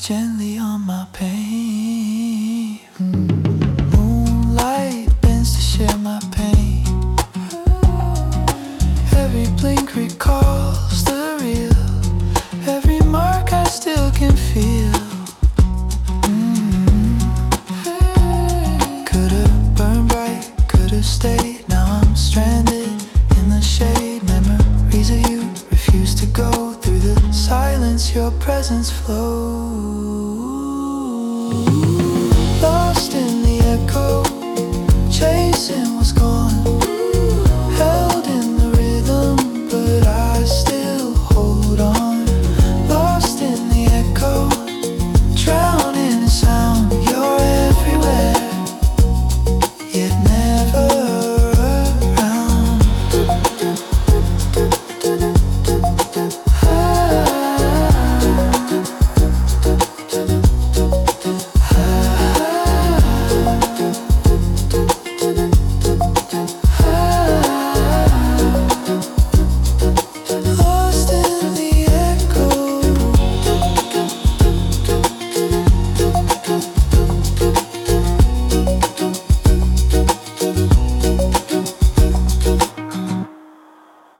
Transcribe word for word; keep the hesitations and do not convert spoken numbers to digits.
gently on my pain. Mm. Moonlight bends to share my pain. Every blink recalls the real. Every mark I still can feel. Mm. Could've burned bright, could've stayed. Now I'm stranded in the shade. Memories of you refuse to go through the silence. Your presence flows. Lost in the echo, chasing